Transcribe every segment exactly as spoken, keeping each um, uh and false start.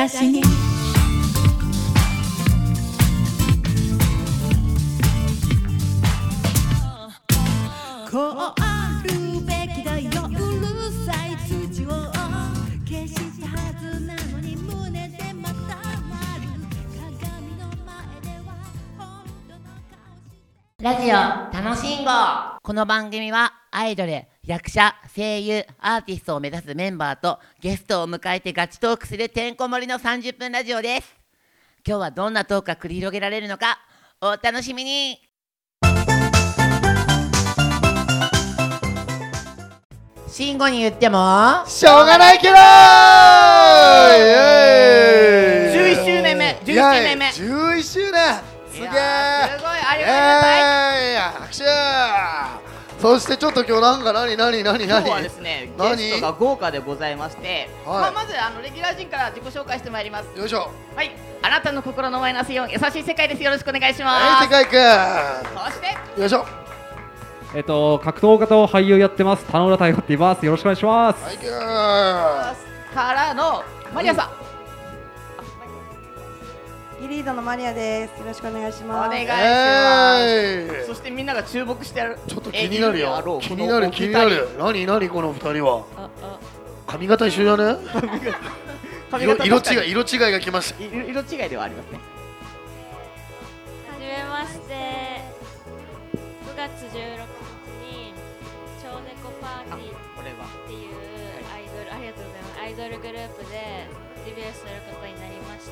私にこうあるべきだよ、うるさい土を消したはずなのに胸でまたなる鏡の前では本当の顔してラジオ楽しんご。この番組はアイドル、役者、声優、アーティストを目指すメンバーとゲストを迎えてガチトークするてんこ盛りのさんじゅっぷんラジオです。今日はどんなトークが繰り広げられるのかお楽しみに。慎吾に言ってもしょうがないけどーじゅういっしゅうねんめじゅういっしゅうねんめじゅういっしゅうねんすげえすごいありがとうございます。 拍手。そしてちょっと今日なんか何何何何今日はですね何ゲストが豪華でございまして、 はいまあ、まずあのレギュラー陣から自己紹介してまいります。 よいしょ。 はい、あなたの心のマイナスよん優しい世界です。よろしくお願いしはい、 ます。 世界くそしてんよいしょ。 えっと、格闘家と俳優やってます田野浦大河って言います。よろしくお願いします。 はいくんからのマリアさん、 ギリードのマリアです。よろしくお願いします。 お願いします、 えーそしてみんなが注目してやるちょっと気になるよ気になる気になる。何何この二人はああ髪型一緒だね。 髪色色型確かに違い色違いが来ました。 色色違いではありますね。 はじめまして。くがつじゅうろくにちに超猫パーティーこれはっていうアイドル、ありがとうございます。アイドルグループでデビューすることになりました。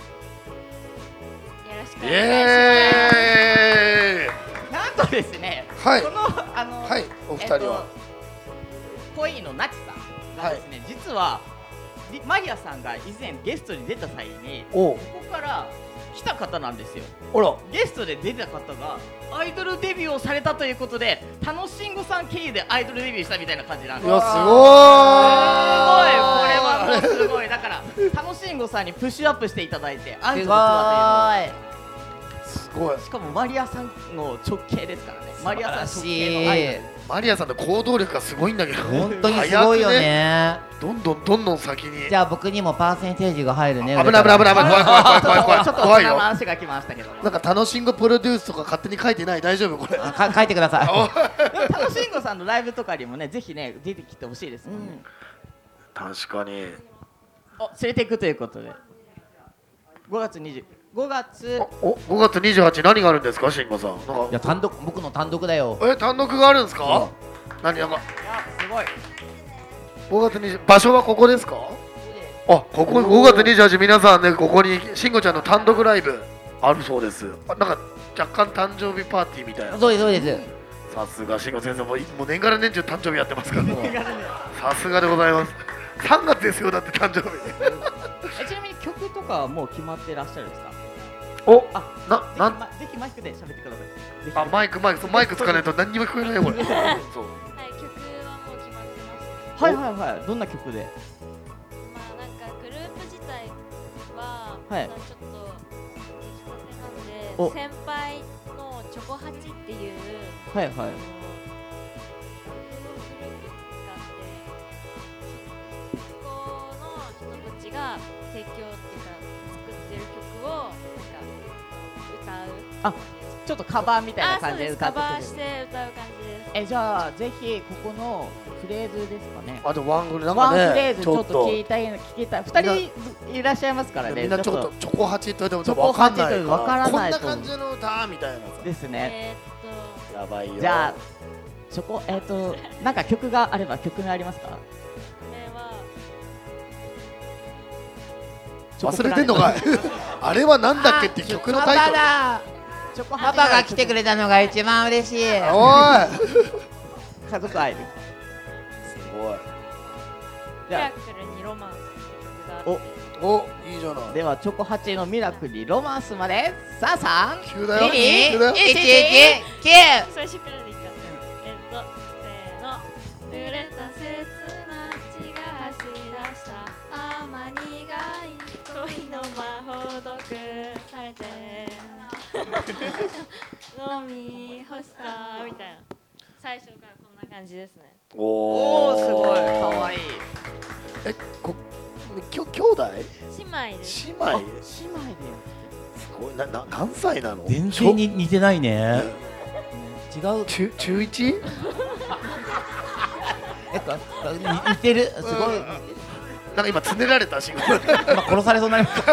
よろしくおイ願いしエーイ。 なんとですね、 はいこのあの、 はいお二人は、 えっと、恋のなちさんがですね、実はリマリアさんが以前ゲストに出た際におうここから来た方なんですよ。 ほらゲストで出た方がアイドルデビューをされたということで、楽しんごさん経由でアイドルデビューしたみたいな感じなんです。 いやすごすごい、これはもうすごい。だから楽しんごさんにプッシュアップしていただいて、アイドルツアーというのをすごいしかもマリアさんの直系ですからね。マリアさん直素晴系らしいのアイドル。 マリアさんの行動力がすごいんだけど本当にすごいよね。 どんどんどんどん先にじゃあ僕にもパーセンテージが入るね。 危ない危ない危ない危ない怖い怖い怖い怖い怖いちょっと怖いよ。 大人の話が来ましたけども。 なんか楽しんごプロデュースとか勝手に書いてない？大丈夫これ？ あか書いてください。 でも楽しんごさんのライブとかにもね、ぜひね出てきてほしいですもんね。 確かに。 お、連れていくということで。ごがつにじゅう、ごがつおごがつにじゅうはち何があるんですか慎吾さん？なんかいや単独僕の単独だよ。 え単独があるんですか？何なんかいやすごい。 ごがつにじゅう場所はここですか？あここごがつにじゅうはち皆さんねここに慎吾ちゃんの単独ライブあるそうです。あなんか若干誕生日パーティーみたいな。 そうですそうです。 さすが慎吾先生もいもう年がら年中誕生日やってますからさすがでございます。さんがつですよだって誕生日えちなみに曲とかはもう決まってらっしゃるんですか？ おあ、 ななんぜひまぜひマイクで喋ってください。ぜひあマイクマイクそうマイク使わないと何にも聞こえないよこれそうます。はい、曲はもう決まってます。 はいはいはい。どんな曲で？ まあなんかグループ自体はまはいだちょっと出来おたてなんで、先輩のチョコハチっていうはいはい。 あのグループがあって、そこの人たちが提供っていうか作ってる曲をなんか歌う。 あ、ちょっとカバーみたいなあ、そうです。 感じで歌カバーってくれる。 して歌う感じです。 えじゃあぜひここのフレーズですかね。 あとワングルなんワンかねフレーズちょっと聞きたい聞きたい。二人いらっしゃいますからね。 みんなちょっっとチョコハチって言ってチョも分かコハチってんないから分からないとこんな感じの歌みたいなさですね。 えーっとやばいよじゃあチョコえっとなんか曲があれば曲がありますか？ これは忘れてんのかいあれはなんだっけって曲のタイトルだ。 チョコパパが来てくれたのが一番嬉しい。 おい家族愛です。 すごいミラクルにロマンスって曲があって、 おいいじゃないではチョコハチのミラクルにロマンスまでさあさん急だよに急だよいちいちきゅう。 最初からでいいか。えっとせーの。濡れた切な血が走り出した甘苦い恋の魔法毒されて飲み干したみたいな。最初からこんな感じですね。 おおーすごいかわいい。 えこきょ兄弟姉妹です。 姉妹姉妹で。 すごいなな何歳なの？ 全然に似てないね。違う。 中中一？ えっと似てる。すごい。 なんか今つねられたし。 今殺されそうになりました。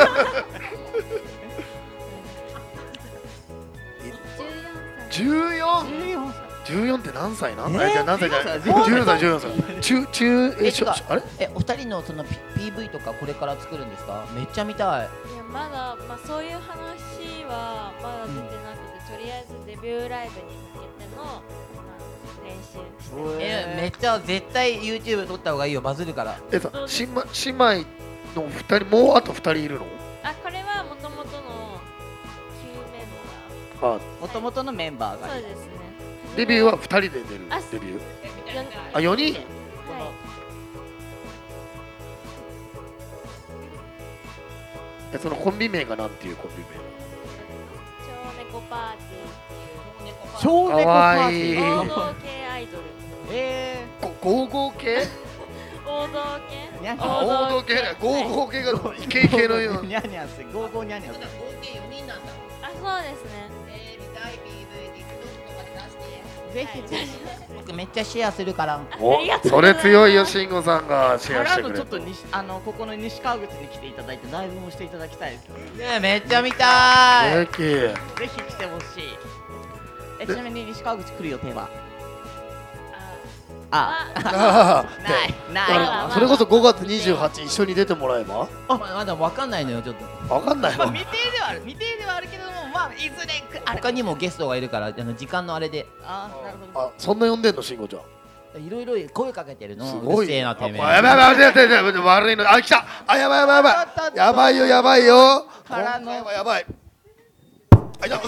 じゅうよん。 じゅうよんじゅうよんって何歳なん？ えーじゃあ何歳じゃない？じゅうよんさいじゅうよんさい。中中えしょあれ？ え、お二人のその ピーブイ とかこれから作るんですか？めっちゃ見たい。 いやまだまあそういう話はまだ出てなくて、とりあえずデビューライブに向けての、まあ、練習してます。 え、めっちゃ絶対 YouTube 撮った方がいいよ、バズるから。 えさ姉妹姉妹のふたりもうあとふたりいるの？ あ、これはもともとの旧メンバー。 あもともとのメンバーがそうですね。 デビューはふたりで出るあデビュー。 よんあよにん？ はい。 えそのコンビ名がなんていうコンビ名？ 超猫パーティーっていう超猫パーティー。 王道系アイドル。 えごゴーゴー系？ 王道系。 にゃんあ王道系だ。ゴーゴー系がイケイケのような。 にゃんにゃんすゴーゴーにゃんにゃんす。 合計よにんなんだ。 あ、そうですね。 えー、見たい ピーブイ、TikTok とかで出して。 ぜひぜひ。 僕めっちゃシェアするから。 おありがとうそございますれ強いよ慎吾さんがシェアしからてくれるのちょっと西あのここの西川口に来ていただいてライブもしていただきたいです。 ね、めっちゃ見たい。 素敵。 ぜひ来てほしい。えちなみに西川口来る予定は？あ、 ああないだかない。 らそれこそごがつにじゅうはち一緒に出てもらえばままだわかんないのよ、ちょっと。 わかんないのまあ未定ではある未定ではあるけども、まあいずれくある。 他にもゲストがいるから、あの時間のあれで。 あ、なるほど。 あそんな呼んでんの慎吾ちゃんいろいろ声かけてるの。 すごいうるせえな、てめえ。 あやばいやばいやばいやばいやばい悪いのあ来たあやばいやばいやばいやばいよやばいよからの今回はやばいあいや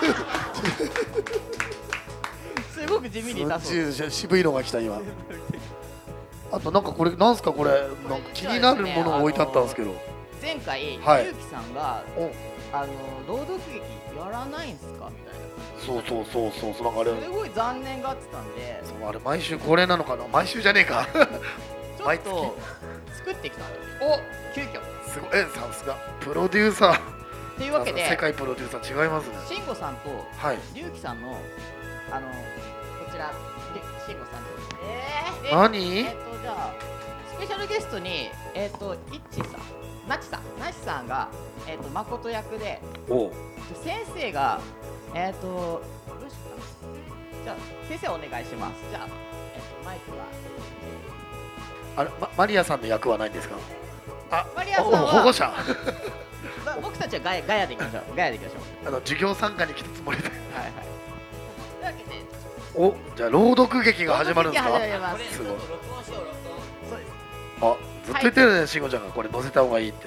すごく地味に痛そう。 そっち渋いのが来た今あとなんかこれなんすかこれなんか気になるものが置いてあったんですけど前回、 はいゆうきさんがおあの朗読劇やらないんすかみたいな。 そうそうそうそうそうなんかあれすごい残念がってたんで、 そうあれ毎週恒例なのかな毎週じゃねえかちょ毎月っと作ってきたのよ。 お急遽。 すごいえさすがプロデューサーというわけ世で、 界プロデューサー違いますねしんごさんとはいりゅうきさんのあのこちらしんごさんとえー、 何えっ、とじゃあスペシャルゲストにえっ、といっちさんなちさんなちさんがえっ、と誠役でお先生がえっ、とどうしようかな。じゃあ先生お願いします。じゃあえっ、とマイクはあれ、ま、マリアさんの役はないんですかあマリアさんはお保護者ま僕たちはガヤガヤでいきましょう。ガヤでいきましょう。 あの授業参加に来たつもりではいはい。というわけでおじゃあ朗読劇が始まるんですか朗読劇始まりますすごい録音しよう、録音。 そうです。 あずっと言ってるね慎吾ちゃんがこれ載せた方がいいって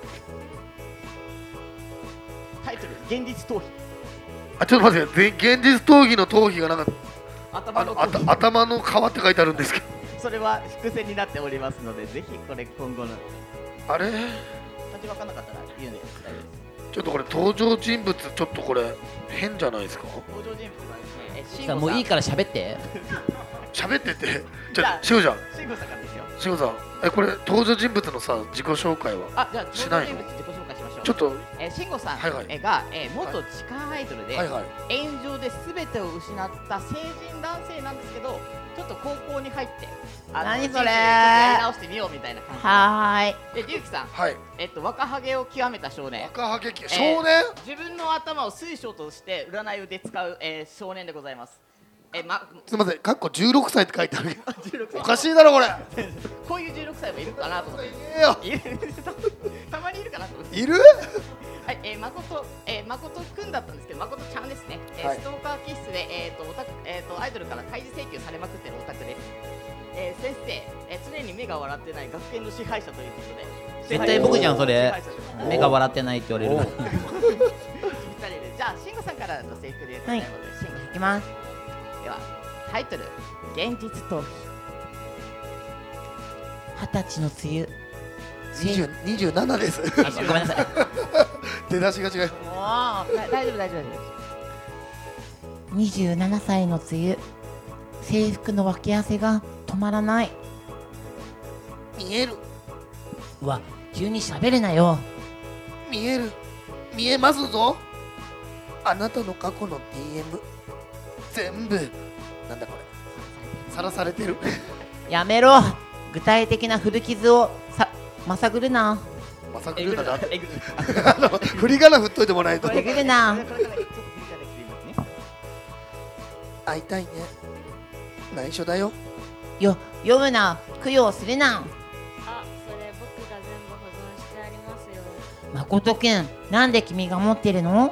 タイトル現実逃避。 あちょっと待ってぜ現実逃避の逃避がなんか頭あのあの逃避た頭の皮って書いてあるんですけどそれは伏線になっておりますので、ぜひこれ今後のあれ漢字分かんなかったら言うんで大丈夫です。 ちょっとこれ登場人物ちょっとこれ変じゃないですか登場人物はですね、え慎さあ吾さんもういいから喋って。 喋っててちょじゃあ慎吾ちゃん慎吾さんからですよ。 慎吾さんえこれ登場人物のさ自己紹介はあ、じゃあしないの登場人物自己紹介しましょう。 ちょっとえー、慎吾さんはいはいえが、えー元地下アイドルで、 はいはい炎上で全てを失った成人男性なんですけど、ちょっと高校に入ってあの何それー人生ちょっとやり直してみようみたいな感じはーい。 で、りゅうきさん、 はいえっと若ハゲを極めた少年、 若ハゲキ少年自分の頭を水晶として占いで使う、えー少年でございます。えま、 すみませんかっこじゅうろくさいって書いてあるけどじゅうろくさいおかしいだろこれこういうじゅうろくさいもいるかなと思って。 いねえよいるたまにいるかなと思って。 いるはい、えー、誠、えー、誠くんだったんですけど、誠ちゃんですね。えーはいストーカー気質で、えーと、オタク、えーと、アイドルから開示請求されまくってるオタクです。えー、先生、えー、常に目が笑ってない学研の支配者ということで。 絶対僕じゃんそれ支配者ですお目が笑ってないって言われる。 おぴったりで、じゃあ、慎吾さんからの制服でございますので、慎吾いきます。 では、タイトル、現実逃避。 二十歳の梅雨。 にじゅうにじゅうななですあごめんなさい。 出だしが違うもだ大丈夫、大丈夫、大丈夫。 うにじゅうななさいの梅雨。制服の脇汗が止まらない。 見えるうわ、 急に喋るなよ。 見える見えますぞ。あなたの過去の ディーエム 全部なんだこれさらされてる。 やめろ。具体的な古傷をさまさぐるな。 まさぐるなだってえぐるあの振り仮名振っといてもらえと。 えぐるな。 これからちょっと振り仮名切りますね。 会いたいね。内緒だよ。 よ読むな。供養するな。 あ、それ僕が全部保存してありますよ。 誠くん、なんで君が持ってるの？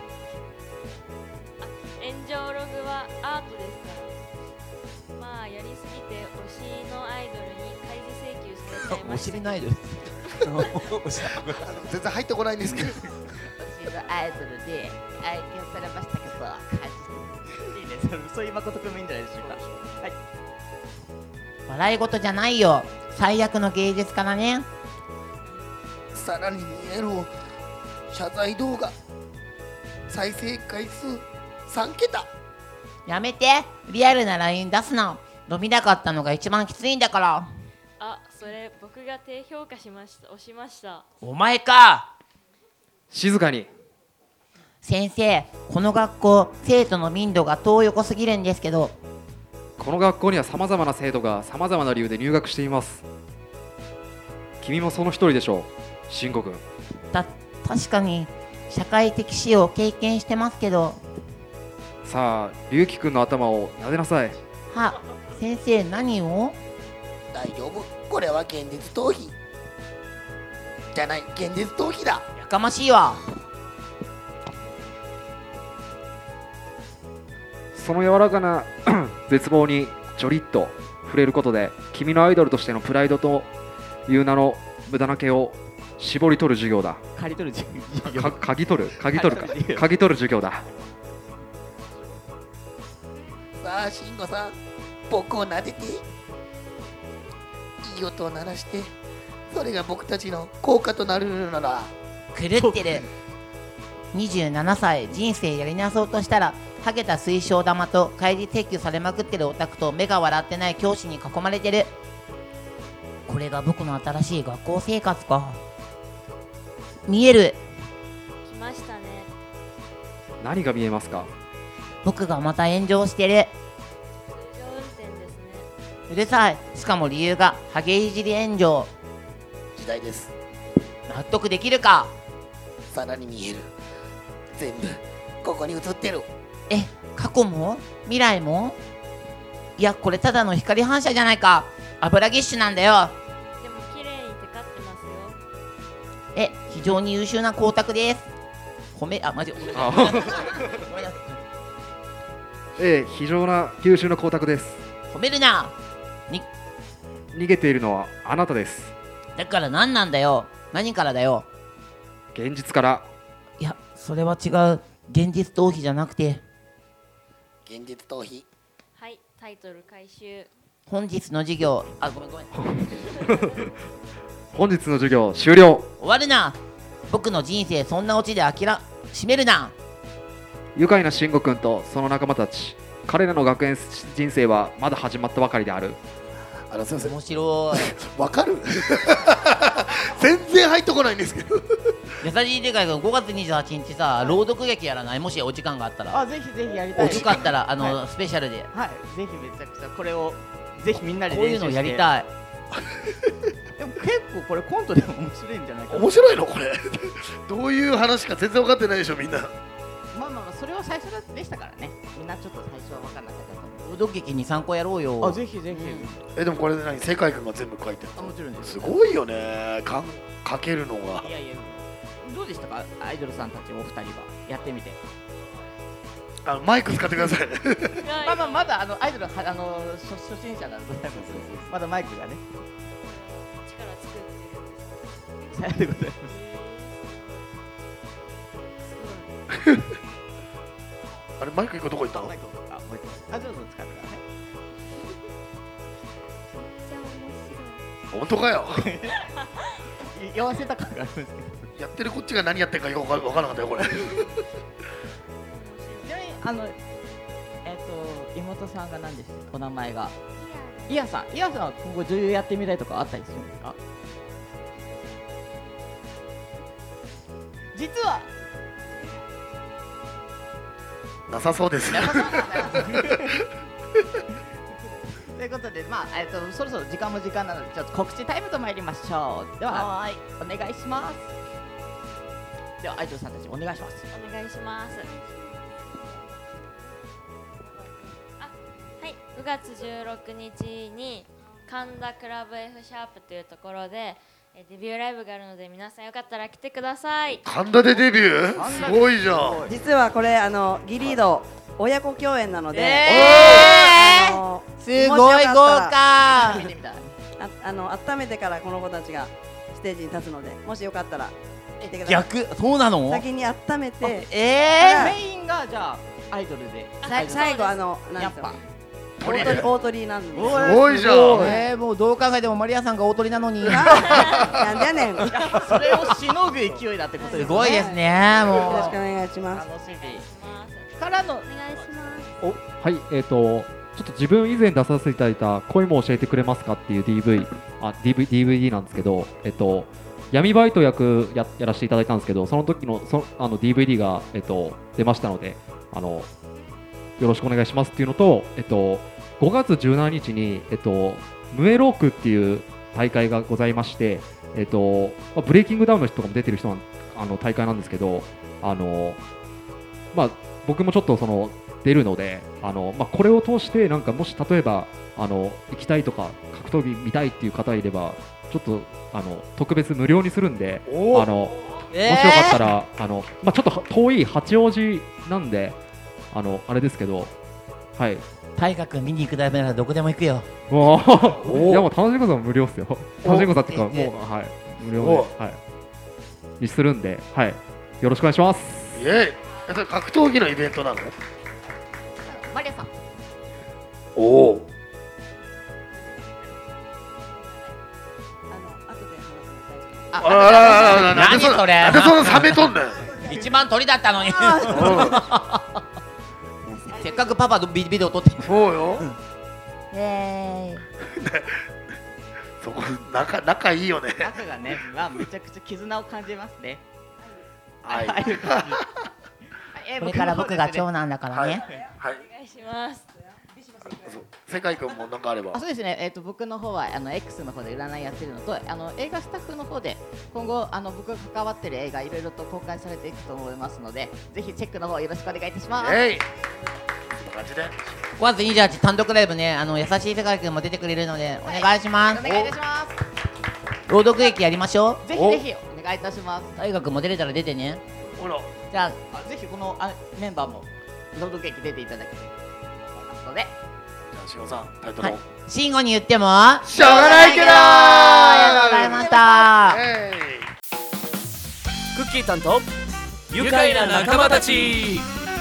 炎上ログはアートですから。まあやりすぎて推しのアイドルに開示請求されちゃいまおした。 尻のアイドル。お尻あの全然入ってこないんですけど。 私のアイドルで愛嬌されましたけど、 いいね。それそういう誠くんもいいんじゃないでしょうか。はい。 笑い事じゃないよ。最悪の芸術家だね。 さらに見える謝罪動画再生回数さんけた。 やめて。リアルな ライン 出すな。伸びなかったのが一番きついんだから。 あ、それ僕が低評価しました。押しました。 お前か。 静かに。 先生、この学校生徒の民度が遠横すぎるんですけど。 この学校にはさまざまな生徒がさまざまな理由で入学しています。君もその一人でしょう、慎吾君。 た確かに社会的死を経験してますけど。 さあ、龍樹君の頭を撫でなさい。 は、先生何を？ 大丈夫、これは現実逃避じゃない、現実逃避だ。 やかましいわ。 その柔らかな絶望にちょりっと触れることで、君のアイドルとしてのプライドという名の無駄な毛を絞り取る授業だ。 刈り取る授業。 か嗅ぎ取る嗅ぎ取るか嗅ぎ取る嗅ぎ取る授業だ。 さあ慎吾さん、僕を撫でていい音を鳴らして、それが僕たちの効果となるのなら。 狂ってる。にじゅうななさい、人生やりなそうとしたらハゲた水晶玉と開示請求されまくってるオタクと目が笑ってない教師に囲まれてる。これが僕の新しい学校生活か。見える。 来ましたね。 何が見えますか？ 僕がまた炎上してる。 通常運転ですね。 うるさい。しかも理由がハゲいじり炎上。 時代です。 納得できるか。 さらに見える、全部ここに映ってる。 え、過去も未来も？いや、これただの光反射じゃないか。油ぎっしゅなんだよ。 でも綺麗にテカってますよ。 え、非常に優秀な光沢です。褒め、あ、マジごめんなさいあごめんなさいええ、非常な優秀な光沢です。 褒めるな。に逃げているのはあなたです。 だから何なんだよ。何からだよ。 現実から。 いや、それは違う。現実逃避じゃなくて、 現実逃避。 はい、タイトル回収。 本日の授業、あ、ごめんごめん。 本日の授業終了。 終わるな。僕の人生そんなオチで諦めるな。 愉快な慎吾君とその仲間たち、彼らの学園人生はまだ始まったばかりである。 あのすいません、 面白い。 わかる全然入ってこないんですけど。 優しいでかいがごがつにじゅうはちにちさ、朗読劇やらない？もしお時間があったら。 あ、ぜひぜひやりたい。 よかったら、あの、 はいスペシャルで。 はい、ぜひめちゃくちゃこれをぜひみんなでこういうのやりたい。 でも結構これコントでも面白いんじゃないかな。 面白いのこれどういう話か全然分かってないでしょみんな。 まあまあまあそれは最初でしたからね。みんなちょっと最初は分かんなかったと思朗読劇に参考やろうよ。 う。あ、ぜひぜひ。 えでもこれで何、世界観が全部書いてるあ、もちろんです。 すごいよね、かん書けるのが。 いやいや、どうでしたか、アイドルさんたちお二人はやってみて。 あのマイク使ってくださいねまあまあまだあのアイドルはあの初初心者なんでございます。まだマイクがね。 力作ってるんです。 さようでございます。 すごい。 あれマイク一個どこ行ったの？ マイクあ、もう一個。あ、どうぞ使ってください。 本当かよい酔わせた感があるんですけど。 やってるこっちが何やってるかよく分からなかったよこれちなみにあのえっ、と妹さんが何ですか、お名前が。イヤさん、イヤさんは今後女優やってみたいとかあったりするんですか？ 実はなさそうですね。 ということで、まあ、えっと、そろそろ時間も時間なので、ちょっと告知タイムと参りましょう。では、 はお願いします。では、アイドルさんたち、お願いします。 お願いします。あ、はい、くがつじゅうろくにちに神田クラブ F シャープというところでえデビューライブがあるので、皆さんよかったら来てください。 神田でデビュー、すごいじゃん。 実はこれあのギリード親子共演なので、 えあのすごい豪華。 ああの温めてからこの子たちがステージに立つので、もしよかったら来てください。 逆、そうなの？ 先に温めて、 えメインがじゃあアイドルで、 さ最後あのなんやっぱですか大鳥大鳥なんで。 すごいじゃん。 えー、もうどう考えてもマリアさんが大鳥なのに。 なんでやねん。よろしそれをしのぐ勢いだってことですね。 すごいですね、もくお願いします。 楽しみ。からのお願いします。 はい、えっ、とちょっと自分以前出させていただいた恋も教えてくれますかっていう ディーブイ、あ ディーブイ、ディーブイディー なんですけど、えっ、と闇バイト役 や, やらせていただいたんですけど、その時のそあの ディーブイディー が、えっ、と出ましたので、あのよろしくお願いしますっていうのと、えっ、とごがつじゅうしちにちに、えっ、とムエロークっていう大会がございまして、えっ、とまあ、ブレイキングダウンの人とかも出てる人のあの大会なんですけど、あのまあ僕もちょっとその出るので、あの、まあ、これを通してなんかもし例えばあの行きたいとか格闘技見たいっていう方いれば、ちょっとあの特別無料にするんで、あの、 えー、 もしよかったらあの、まあ、ちょっと遠い八王子なんであのあれですけど、はい。 大河君見に行くだけならどこでも行くよ。 もういやもう楽しいことは無料っすよ。楽しいことっていうかもう、はい、無料で、はい、にするんで、はい、よろしくお願いします。 イエイ。それ格闘技のイベントなの？ マリアさん。 おお。 あの後で話すの大丈夫。 ああらららら、なんでそ何それなんでその冷めとんねん。 一番鳥だったのに。せっかくパパとビデオ撮って。 そうよ。 イエーイ。 そこ仲仲いいよね。 仲がね、まあめちゃくちゃ絆を感じますね。 はい。 はいこれから僕が長男だからね。 はい。 お願いします。 世界君もなんかあればあ、。そうですね。えっ、と僕の方はあの X の方で占いやってるのと、あの映画スタッフの方で今後あの僕が関わってる映画いろいろと公開されていくと思いますので、ぜひチェックの方よろしくお願いいたします。 えい。こんな感じで。 ごがつにじゅうはち単独ライブね、あの優しい世界君も出てくれるのでお願いします。 お願いいたしま朗読劇やりましょす。ぜひぜひお願いいたします。 う。大河君も出れたら出てね。 ほら。 じゃああ、ぜひこのあメンバーも朗読劇出ていただきたいと思いますので、 じゃあしおさんタイトルを。 はい慎吾に言ってもしょうがないけどー。 ありがとうございました。 えい。 クッキー担当愉快な仲間たち。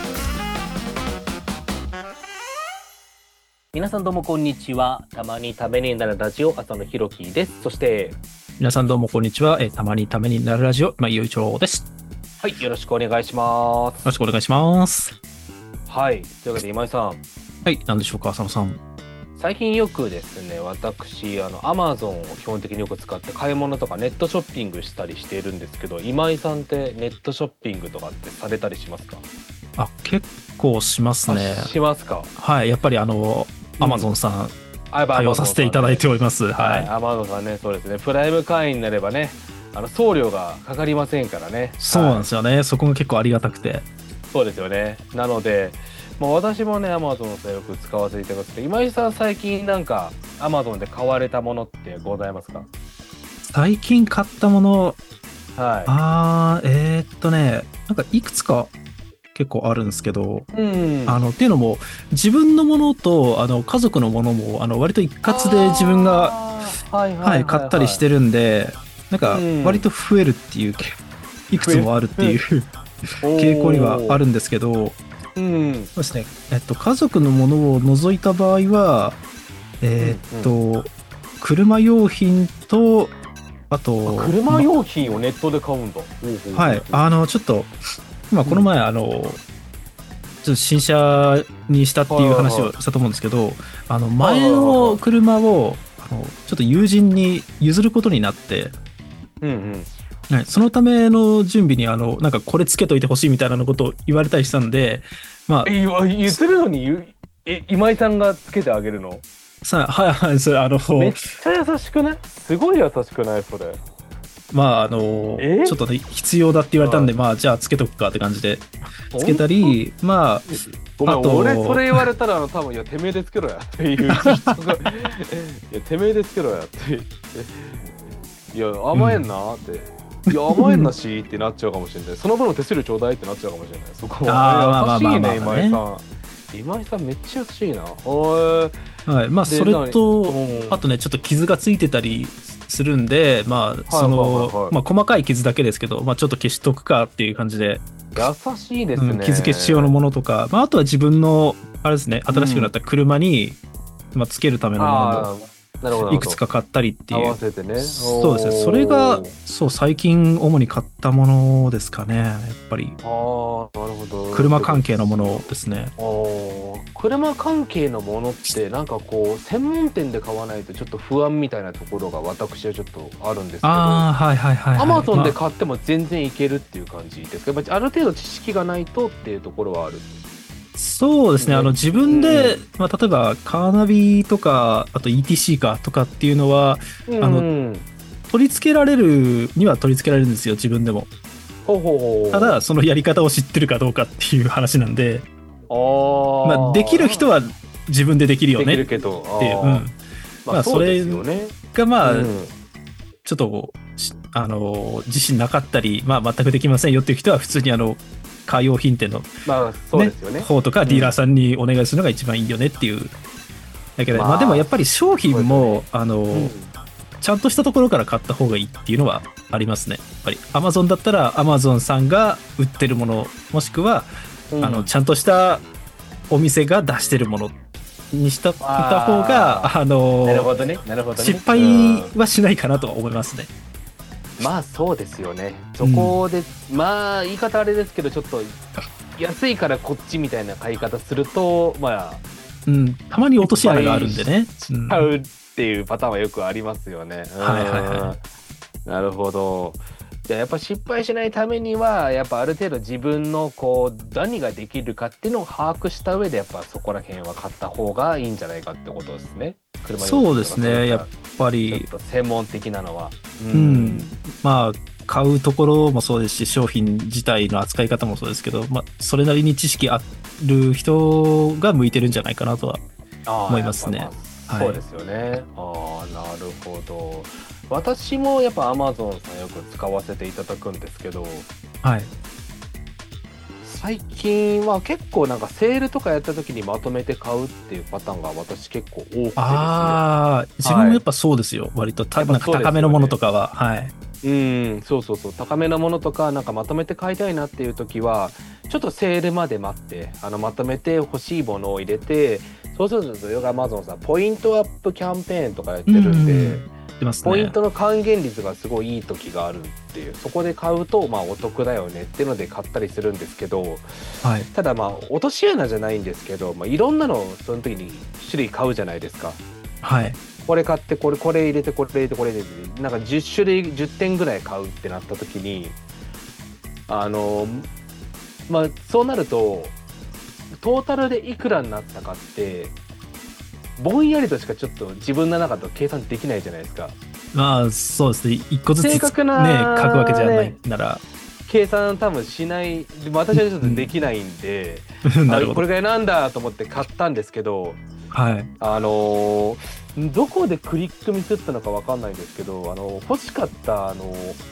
皆さんどうもこんにちは。たまにためになるラジオ浅野ひろきです。そして皆さんどうもこんにちは。えーたまにためになるラジオ今井雄一郎です。 はい、よろしくお願いします。 よろしくお願いします。 はい、というわけで今井さん、 はい、何でしょうか浅野さん。 最近よくですね、私あの Amazon を基本的によく使って買い物とかネットショッピングしたりしているんですけど、今井さんってネットショッピングとかってされたりしますか？ あ、結構しますね。 しますか？ はい、やっぱりあの、 うん、 Amazon さん対対応させていただいております。 はい、 はい、 Amazon さんね、そうですね。プライム会員になればね、あの送料がかかりませんからね。 そうなんですよね、はい、そこが結構ありがたくて。 そうですよね。なので、もう私もね Amazon さんよく使わせていただいて、今井さん最近なんか Amazon で買われたものってございますか？ 最近買ったもの、 はい。 あーえー、っとね、なんかいくつか結構あるんですけど、 うん、 あのっていうのも自分のものとあの家族のものもあの割と一括で自分がはいはい買ったりしてるんで、なんか割と増えるっていう、いくつもあるっていう傾向にはあるんですけど、 うん、 そうですね、えっと家族のものを除いた場合はえー、っと、うんうん、車用品とあと車用品をネットで買うんだ。 ま、はい、あのちょっと今この前、うん、あのちょっと新車にしたっていう話をしたと思うんですけど、あの前の車をあのちょっと友人に譲ることになって、 うんうん、 はい、そのための準備にあのなんかこれつけといてほしいみたいなのことを言われたりしたんで、まあ、 え言ってるのにえ今井さんがつけてあげるの？ さはいはいそれあのめっちゃ優しくない？すごい優しくないそれ？ まああのちょっとね必要だって言われたんで、まあじゃあつけとくかって感じでつけたり、まあごめんあと俺それ言われたらあの多分いやてめえでつけろやっていう人がいやてめえでつけろやっていや甘えんなって、うん、いや甘えんなしってなっちゃうかもしれない。その分の手数料ちょうだいってなっちゃうかもしれない。そこは優しいね今井さん。今井さんめっちゃ優しいな。おい、 はい、まあそれとあとねちょっと傷がついてたりするんで、まあそのまあ細かい傷だけですけど、まあちょっと消しとくかっていう感じで。 優しいですね。 うん、傷消し用のものとか、まああとは自分のあれですね、新しくなった車に、うん、まあつけるためのものもいくつか買ったりっていう。 合わせてね。 そうですね。それがそう最近主に買ったものですかね。やっぱり。 ああ、なるほど。 車関係のものですね。 ああ、車関係のものってなんかこう専門店で買わないとちょっと不安みたいなところが私はちょっとあるんですけど。 ああ、はいはいはい、はい。 アマゾンで買っても全然いけるっていう感じですか。やっぱりある程度知識がないとっていうところはある。 そうですね、あの自分で、まあ、例えばカーナビとかあと イーティーシー かとかっていうのは、うん、あの取り付けられるには取り付けられるんですよ自分でも。 ほうほうほう。 ただそのやり方を知ってるかどうかっていう話なんで、 あ、まあ、できる人は自分でできるよねっていう、 できるけど、 あ、うん、まあそれがまあ、うん、ちょっとあの自信なかったり、まあ、全くできませんよっていう人は普通にあのカー用品店の、 まあそうですよね、 方とかディーラーさんにお願いするのが一番いいよねっていうだけど、まあ、まあでもやっぱり商品も、ね、あの、うん、ちゃんとしたところから買った方がいいっていうのはありますね。やっぱり Amazon だったら Amazon さんが売ってるものもしくは、うん、あのちゃんとしたお店が出してるものにした方があのなるほどね、なるほどね、 失敗はしないかなとは思いますね。 まあそうですよね。そこで、うん、まあ言い方あれですけどちょっと安いからこっちみたいな買い方するとまあ、 うん、たまに落とし穴があるんでね。 買うっていうパターンはよくありますよね。うん、はいはいはい。なるほど。じゃあやっぱ失敗しないためにはやっぱある程度自分のこう何ができるかっていうのを把握した上でやっぱそこら辺は買った方がいいんじゃないかってことですね。車そうですね、やっぱりちょっと専門的なのは、 うん、うん、まあ買うところもそうですし商品自体の扱い方もそうですけど、まあ、それなりに知識ある人が向いてるんじゃないかなとは思いますね。 まあ、そうですよね、はい、ああなるほど。私もやっぱ Amazon さんよく使わせていただくんですけど、 はい、 最近は結構なんかセールとかやった時にまとめて買うっていうパターンが私結構多くてですね。 ああ、自分もやっぱそうですよ、はい、割とたなんか高めのものとかは、はい、 うん、そうそうそう、高めのものとかなんかまとめて買いたいなっていう時はちょっとセールまで待ってあのまとめて欲しいものを入れて、そうするとヨガ Amazon さんポイントアップキャンペーンとかやってるんで、うんね、ポイントの還元率がすごいいい時があるっていう、そこで買うとまあお得だよねっていうので買ったりするんですけど、 はい、 ただまあ落とし穴じゃないんですけど、まあ、いろんなのその時に種類買うじゃないですか。 はい、 これ買ってこれこれ入れてこれ入れてこれ入れてなんかじゅっ種類じゅってんぐらい買うってなった時にあのまあそうなるとトータルでいくらになったかってぼんやりとしかちょっと自分の中で計算できないじゃないですか。 まあそうですね、一個ずつ、ね、 正確な、 ね、書くわけじゃないなら計算多分しない。私はちょっとできないんで、うん、なるほど、これぐらいなんだと思って買ったんですけど、 はい、 あのどこでクリックミスったのか分かんないんですけど、あの欲しかったあの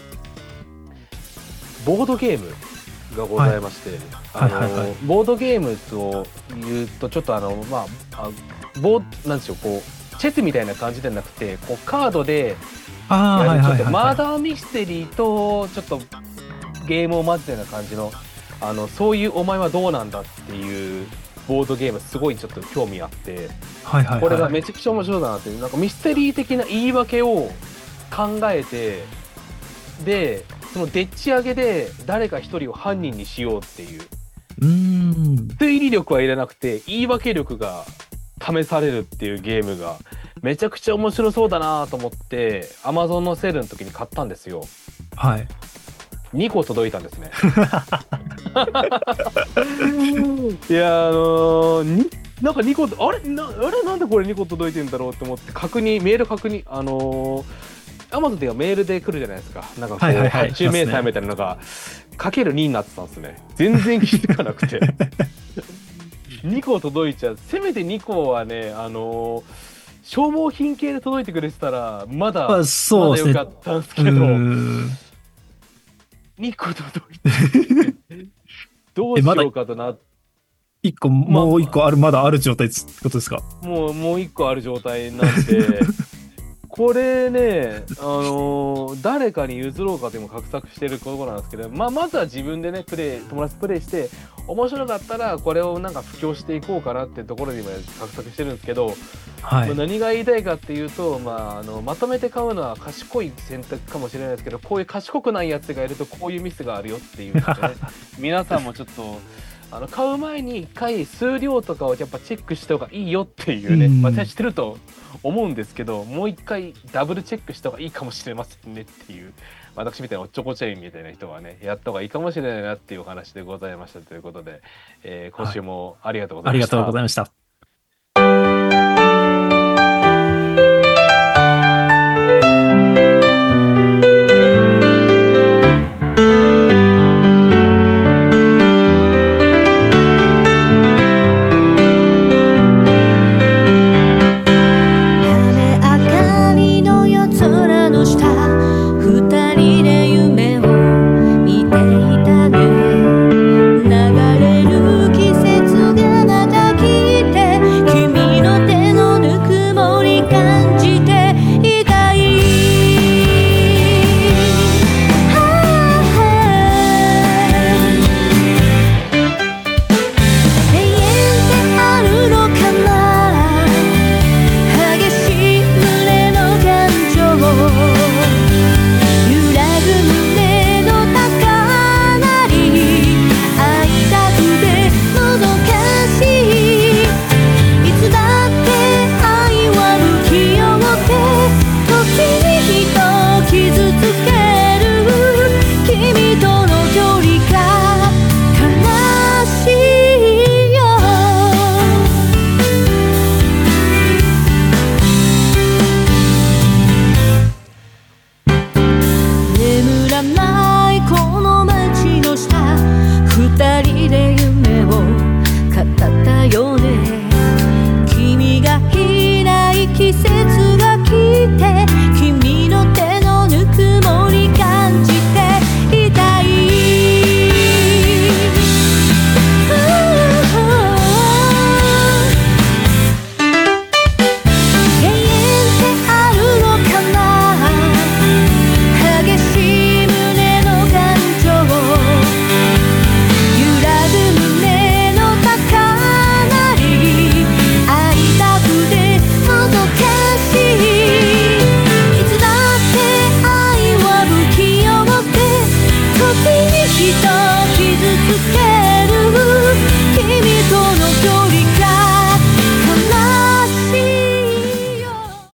ボードゲームがございまして、はい、あの、はいはいはい、ボードゲームというとちょっとあのまあボーなんでしょう、こうチェスみたいな感じではなくてこうカードでやるちょっとマーダーミステリーとちょっとゲームを混ぜたような感じの、あのそういうお前はどうなんだっていうボードゲームすごいちょっと興味あって、 はいはいはい、 これがめちゃくちゃ面白いなって、なんかミステリー的な言い訳を考えて、でそのでっち上げで誰か一人を犯人にしようっていう、 うーん、 推理力は入れなくて言い訳力が試されるっていうゲームがめちゃくちゃ面白そうだなと思って Amazon のセールの時に買ったんですよ。 はいにこ届いたんですね。いやあのー、になんかにこあれなあれなんでこれにこ届いてんだろうと思って確認メール確認あのー、Amazon ではメールで来るじゃないですか。なんかこう、はいはいはい、発注明細みたいなのがかけるにになってたんですね。全然気づかなくてにこ届いちゃう。せめてにこはねあのー、消耗品系で届いてくれてたらまだ、 あ、そうですね、 まだよかったんですけどにこ届いてどうしようかとな。 いっこもういっこある、まだある状態ってことですか？ もうもういっこある状態なんでこれね、あのー、誰かに譲ろうかでも画策してるところなんですけど、まあ、まずは自分でねプレイ友達プレイして面白かったらこれをなんか布教していこうかなってところで今画策してるんですけど、はい、何が言いたいかっていうと、まあ、あのまとめて買うのは賢い選択かもしれないですけど、こういう賢くないやつがいるとこういうミスがあるよっていうので、ね、皆さんもちょっとあの買う前に一回数量とかをやっぱチェックした方がいいよっていうね、まあ、私してると思うんですけど、もう一回ダブルチェックした方がいいかもしれませんねっていう、私みたいなおっちょこちゃいみたいな人はねやった方がいいかもしれないなっていうお話でございましたということで、えー、今週もありがとうございました。 はい、ありがとうございました。